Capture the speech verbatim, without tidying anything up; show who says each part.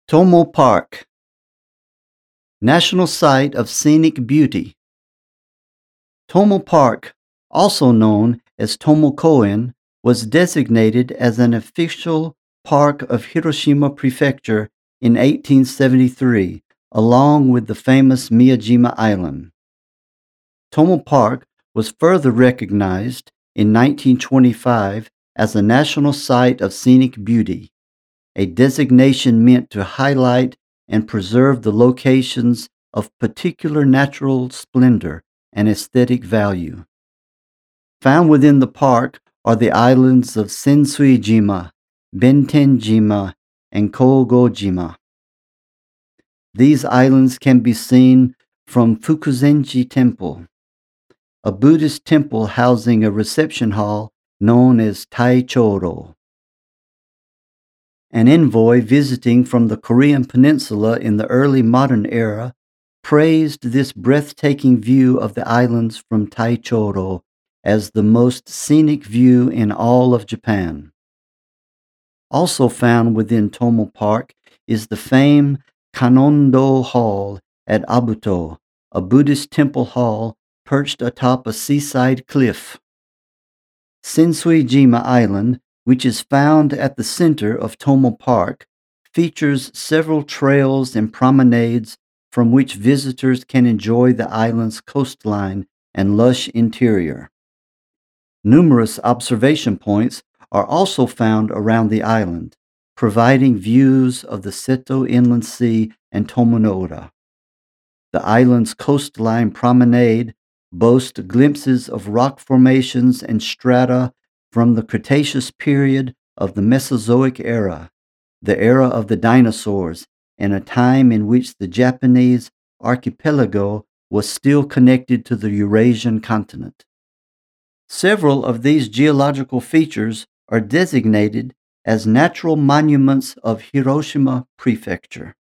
Speaker 1: Tomo Park, National Site of Scenic Beauty. Tomo Park, also known as Tomokoen, was designated as an official park of Hiroshima Prefecture in eighteen seventy-three, along with the famous Miyajima Island. Tomo Park was further recognized in nineteen twenty-five as a National Site of Scenic Beauty, a designation meant to highlight and preserve the locations of particular natural splendor and aesthetic value. Found within the park are the islands of Sensui-jima, Benten-jima, and Kogo-jima. These islands can be seen from Fukuzenji Temple, a Buddhist temple housing a reception hall known as Taichoro. An envoy visiting from the Korean peninsula in the early modern era praised this breathtaking view of the islands from Taichoro as the most scenic view in all of Japan. Also found within Tomo Park is the famed Kanondo Hall at Abuto, a Buddhist temple hall perched atop a seaside cliff. Sensui-jima Island, which is found at the center of Tomo Park, features several trails and promenades from which visitors can enjoy the island's coastline and lush interior. Numerous observation points are also found around the island, providing views of the Seto Inland Sea and Tomonoura. The island's coastline promenade boasts glimpses of rock formations and strata from the Cretaceous period of the Mesozoic era, the era of the dinosaurs, and a time in which the Japanese archipelago was still connected to the Eurasian continent. Several of these geological features are designated as natural monuments of Hiroshima Prefecture.